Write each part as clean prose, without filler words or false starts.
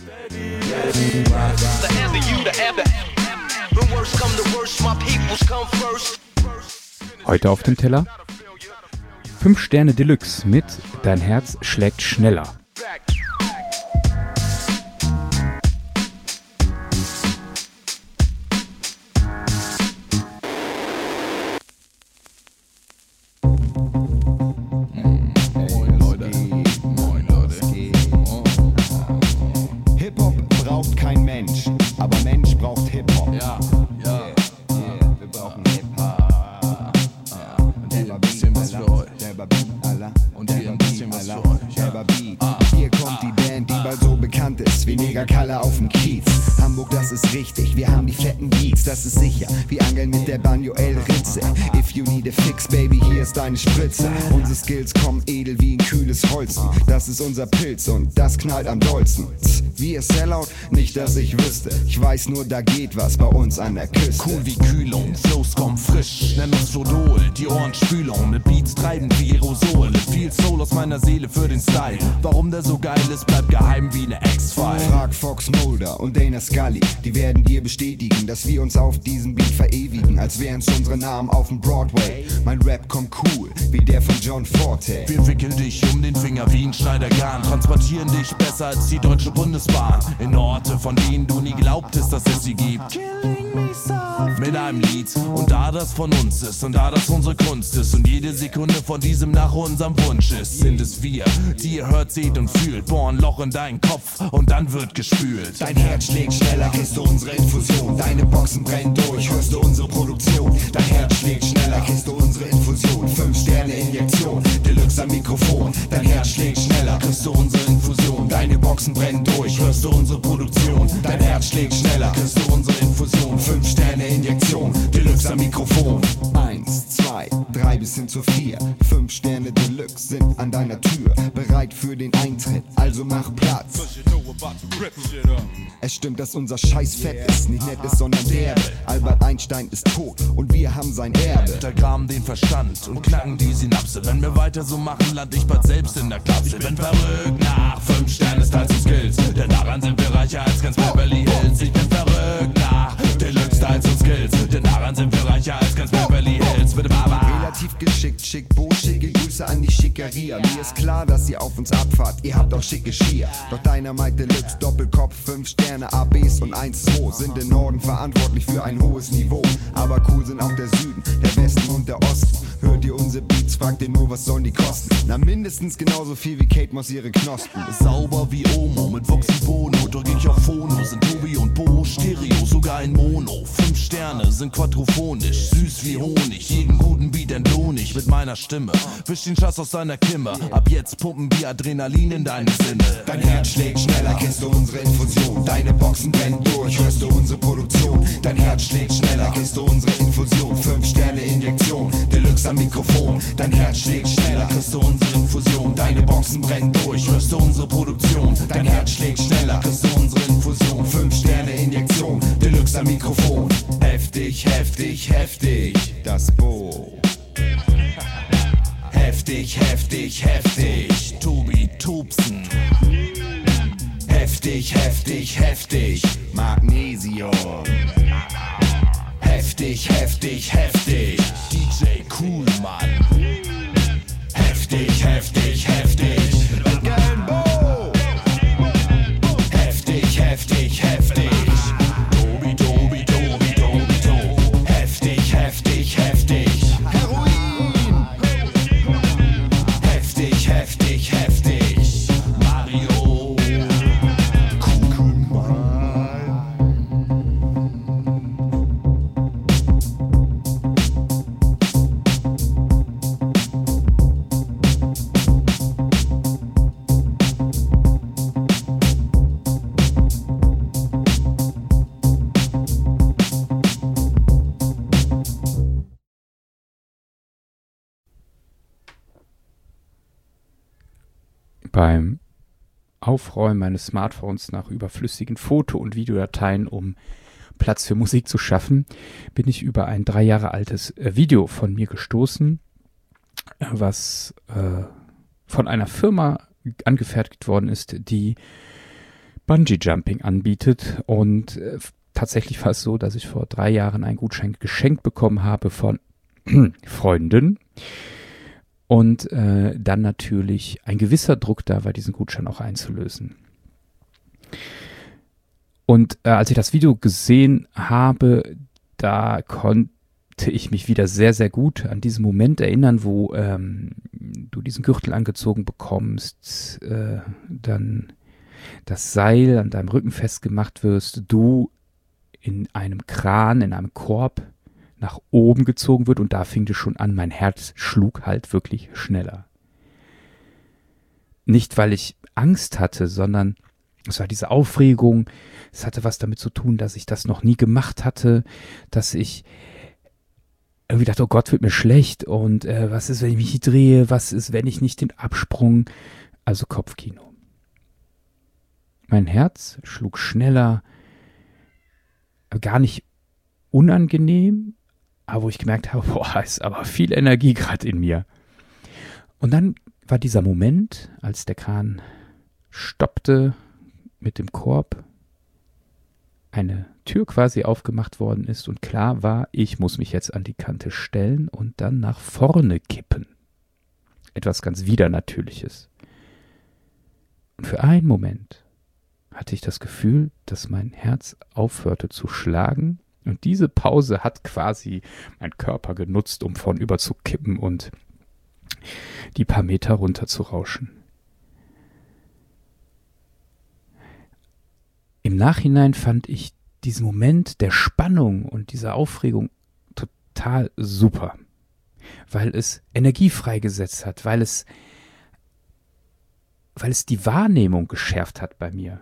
Heute auf dem Teller 5 Sterne Deluxe mit Dein Herz schlägt schneller. Hip-Hop braucht kein Mensch, aber Mensch braucht Hip-Hop. Ja. Wir brauchen Hip-Hop. Und hier ein bisschen was für euch. Und hier ein bisschen was für euch. Hier kommt die Band, die bald so bekannt ist wie Negerkalle auf dem Kiez. Hamburg, das ist richtig, wir haben die fetten Beats, das ist sicher. Wir angeln mit der Banjo El Ritze. If you need a fix, baby, hier ist deine Spritze. Unsere Skills kommen edel wie ein kühles Holzen. Das ist unser Pilz und das knallt am dollsten. Wir Sellout, nicht dass ich wüsste. Ich weiß nur, da geht was bei uns an der Küste. Cool wie Kühlung, Flows kommen frisch, nenn uns Jodol, die Ohrenspülung. Mit Beats treibend wie Aerosol. Viel Soul aus meiner Seele für den Style. Warum der so geil ist, bleibt geheim wie eine X-File. Frag Fox Mulder und Dana Scully, die werden dir bestätigen, dass wir uns auf diesem Beat verewigen, als wären's unsere Namen auf dem Broadway. Mein Rap kommt cool, wie der von John Forte. Wir wickeln dich um den Finger wie ein Schneidergarn, transportieren dich besser als die Deutsche Bundesbahn. In Orte, von denen du nie glaubtest, dass es sie gibt. Mit einem Lied, und da das von uns ist, und da das unsere Kunst ist, und jede Sekunde von diesem nach unserem Wunsch ist, sind es wir, die ihr hört, seht und fühlt. Bohr ein Loch in deinen Kopf, und dann wird gespült. Dein Herz schlägt schneller, kriegst du unsere Infusion. Deine Boxen brennen durch, hörst du unsere Produktion. Dein Herz schlägt schneller, kriegst du unsere Infusion. 5 Sterne Injektion, Deluxe am Mikrofon. Dein Herz schlägt schneller, kriegst du unsere Infusion. Deine Boxen brennen durch, hörst du unsere Produktion. Dein Herz schlägt schneller, kriegst du unsere Infusion. 5 Sterne Injektion, Deluxe am Mikrofon. 1, 2, 3 bis hin zu 4. 5 Sterne Deluxe sind an deiner Tür, bereit für den Eintritt, also mach Platz. Es stimmt, dass unser Scheiß fett ist, nicht nett ist, sondern derbe. Albert Einstein ist tot und wir haben sein Erbe. Untergraben den Verstand und knacken die Synapse. Wenn wir weiter so machen, land ich bald selbst in der Klasse. Ich bin verrückt nach 5 Sterne Styles und Skills, denn daran sind wir reicher als ganz Beverly Hills. Ich bin verrückt nach Deluxe Styles und Skills, denn daran sind wir reicher als ganz Beverly Hills. Bitte Baba. Relativ geschickt, schick, schicke Grüße an die Schickeria. Mir ist klar, dass ihr auf uns abfahrt, ihr habt auch schicke Schier. Doch Dynamite Deluxe, Doppelkopf, 5 Sterne, ABs und 1-2 sind im Norden verantwortlich für ein hohes Niveau. Aber cool sind auch der Süden, der Westen und der Osten. Hört ihr unsere Beats, fragt ihr nur, was sollen die kosten? Na, mindestens genauso viel wie Kate Moss ihre Knospen. Sauber wie Omo, mit Vox und Bono, drück ich auf Phono, sind Tobi und Bo, Stereo, sogar in Mono. 5 Sterne sind quadrophonisch, süß wie Honig, jeden guten Beat entlohn ich mit meiner Stimme. Wisch den Schatz aus deiner Kimme, ab jetzt pumpen wir Adrenalin in deine Sinne. Dein Herz schlägt schneller, kennst du unsere Infusion. Deine Boxen brennen durch, hörst du unsere Produktion. Dein Herz schlägt schneller, kennst du unsere Infusion. 5 Sterne Injektion, Deluxe am Mikrofon. Dein Herz schlägt schneller, kriegst du unsere Infusion. Deine Boxen brennen durch, hörst du unsere Produktion. Dein Herz schlägt schneller, kriegst du unsere Infusion. 5 Sterne Injektion, Deluxe am Mikrofon. Heftig, heftig, heftig, das Bo. Heftig, heftig, heftig, Tobi Tobsen. Heftig, heftig, heftig, Magnesium. Heftig, heftig, heftig, DJ Coolmann. heftig, heftig, heftig, Gelbo. Heftig, heftig, heftig, Tobi, Tobi, Tobi, Tobi, Tobi. heftig, heftig, heftig, Heroin. Heftig, heftig, heftig, Mario. Beim Aufräumen meines Smartphones nach überflüssigen Foto- und Videodateien, um Platz für Musik zu schaffen, bin ich über ein 3 Jahre altes Video von mir gestoßen, was von einer Firma angefertigt worden ist, die Bungee-Jumping anbietet. Und tatsächlich war es so, dass ich vor 3 Jahren einen Gutschein geschenkt bekommen habe von Freunden. Und dann natürlich ein gewisser Druck da war, diesen Gutschein auch einzulösen. Und als ich das Video gesehen habe, da konnte ich mich wieder sehr, sehr gut an diesen Moment erinnern, wo du diesen Gürtel angezogen bekommst, dann das Seil an deinem Rücken festgemacht wirst, du in einem Kran, in einem Korb nach oben gezogen wird und da fing es schon an, mein Herz schlug halt wirklich schneller. Nicht, weil ich Angst hatte, sondern es war diese Aufregung, es hatte was damit zu tun, dass ich das noch nie gemacht hatte, dass ich irgendwie dachte, oh Gott, wird mir schlecht und was ist, wenn ich mich nicht drehe, was ist, wenn ich nicht den Absprung, also Kopfkino. Mein Herz schlug schneller, gar nicht unangenehm, aber wo ich gemerkt habe, boah, ist aber viel Energie gerade in mir. Und dann war dieser Moment, als der Kran stoppte mit dem Korb, eine Tür quasi aufgemacht worden ist und klar war, ich muss mich jetzt an die Kante stellen und dann nach vorne kippen. Etwas ganz Widernatürliches. Und für einen Moment hatte ich das Gefühl, dass mein Herz aufhörte zu schlagen und diese Pause hat quasi mein Körper genutzt, um vornüber zu kippen und die paar Meter runter zu rauschen. Im Nachhinein fand ich diesen Moment der Spannung und dieser Aufregung total super, weil es Energie freigesetzt hat, weil es die Wahrnehmung geschärft hat bei mir.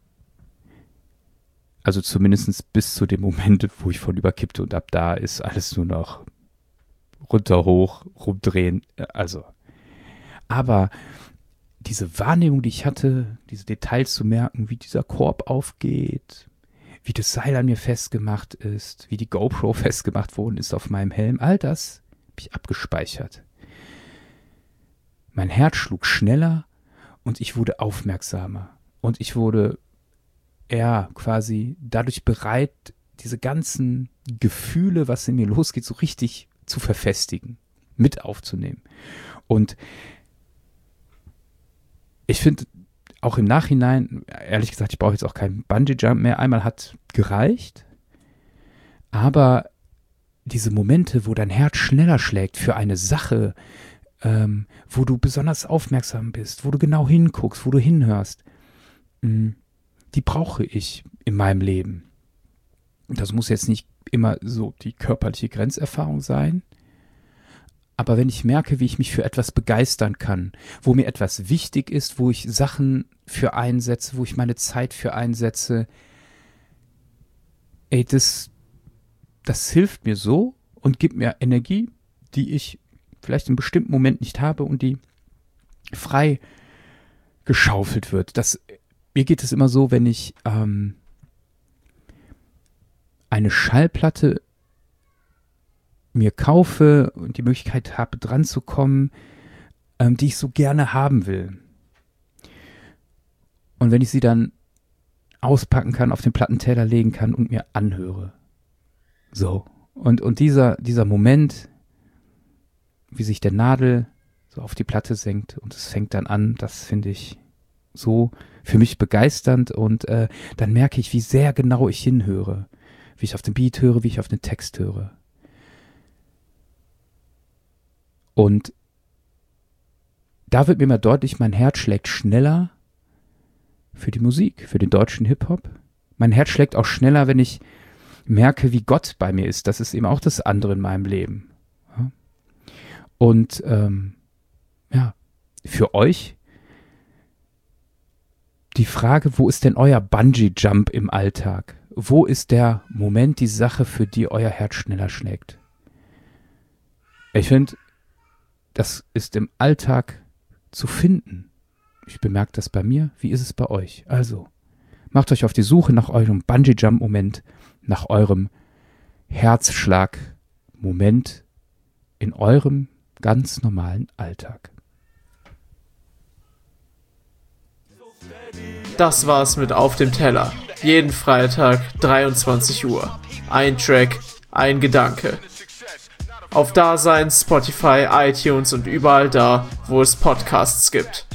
Also zumindest bis zu dem Moment, wo ich vornüberkippte und ab da ist alles nur noch runter, hoch, rumdrehen, also. Aber diese Wahrnehmung, die ich hatte, diese Details zu merken, wie dieser Korb aufgeht, wie das Seil an mir festgemacht ist, wie die GoPro festgemacht worden ist auf meinem Helm, all das habe ich abgespeichert. Mein Herz schlug schneller und ich wurde aufmerksamer. Und ich wurde quasi dadurch bereit, diese ganzen Gefühle, was in mir losgeht, so richtig zu verfestigen, mit aufzunehmen. Und ich finde auch im Nachhinein, ehrlich gesagt, ich brauche jetzt auch keinen Bungee-Jump mehr. Einmal hat gereicht, aber diese Momente, wo dein Herz schneller schlägt für eine Sache, wo du besonders aufmerksam bist, wo du genau hinguckst, wo du hinhörst, die brauche ich in meinem Leben. Das muss jetzt nicht immer so die körperliche Grenzerfahrung sein, aber wenn ich merke, wie ich mich für etwas begeistern kann, wo mir etwas wichtig ist, wo ich Sachen für einsetze, wo ich meine Zeit für einsetze, das hilft mir so und gibt mir Energie, die ich vielleicht in einem bestimmten Moment nicht habe und die frei geschaufelt wird. Mir geht es immer so, wenn ich eine Schallplatte mir kaufe und die Möglichkeit habe, dran zu kommen, die ich so gerne haben will. Und wenn ich sie dann auspacken kann, auf den Plattenteller legen kann und mir anhöre. So. Und dieser Moment, wie sich der Nadel so auf die Platte senkt und es fängt dann an, das finde ich so für mich begeisternd und dann merke ich, wie sehr genau ich hinhöre, wie ich auf den Beat höre, wie ich auf den Text höre. Und da wird mir mal deutlich, mein Herz schlägt schneller für die Musik, für den deutschen Hip-Hop. Mein Herz schlägt auch schneller, wenn ich merke, wie Gott bei mir ist. Das ist eben auch das andere in meinem Leben. Ja. Und für euch die Frage, wo ist denn euer Bungee-Jump im Alltag? Wo ist der Moment, die Sache, für die euer Herz schneller schlägt? Ich finde, das ist im Alltag zu finden. Ich bemerke das bei mir. Wie ist es bei euch? Also, macht euch auf die Suche nach eurem Bungee-Jump-Moment, nach eurem Herzschlag-Moment in eurem ganz normalen Alltag. Das war's mit Auf dem Teller. Jeden Freitag, 23 Uhr. Ein Track, ein Gedanke. Auf Dasein, Spotify, iTunes und überall da, wo es Podcasts gibt.